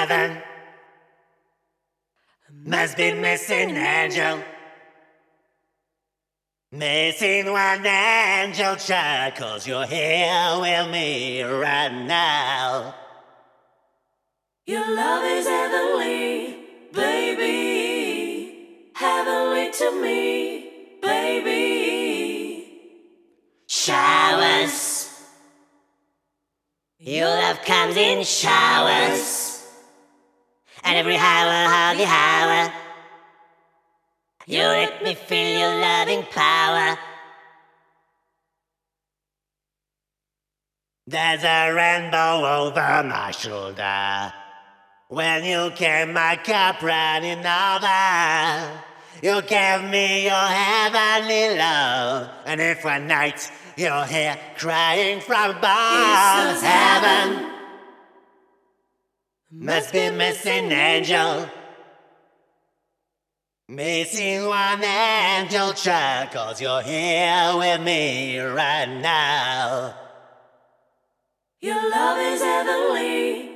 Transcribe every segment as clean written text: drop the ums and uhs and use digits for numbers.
heaven. Must be missing angel. Missing one angel child, 'cause you're here with me right now. Your love is heavenly, baby. Heavenly to me, baby. Showers. Your love comes in showers. And every hour of the hour, you let me feel your loving power. There's a rainbow over my shoulder. When you came, my cup running over. You gave me your heavenly love. And if one night you're here crying from above, heaven must be missing angel. Missing one angel child, 'cause you're here with me right now. Your love is heavenly,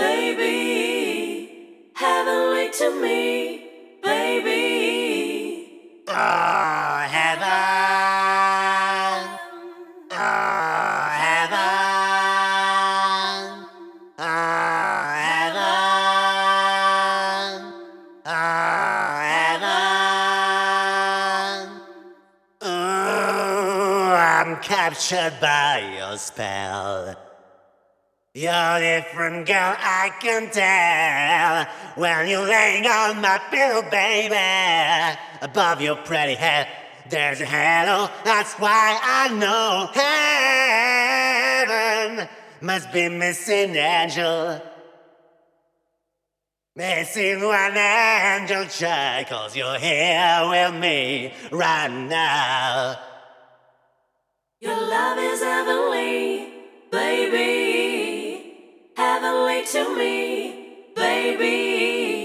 baby. Heavenly to me, baby. Oh, heaven. Oh, heaven. Oh, heaven. Oh, heaven. Ooh, I'm captured by your spell. You're a different girl, I can tell. When you're laying on my pillow, baby, above your pretty head, there's a halo. That's why I know heaven must be missing angel. Missing one angel child, 'cause you're here with me right now. Your love is heavenly, baby. Heavenly to me, baby.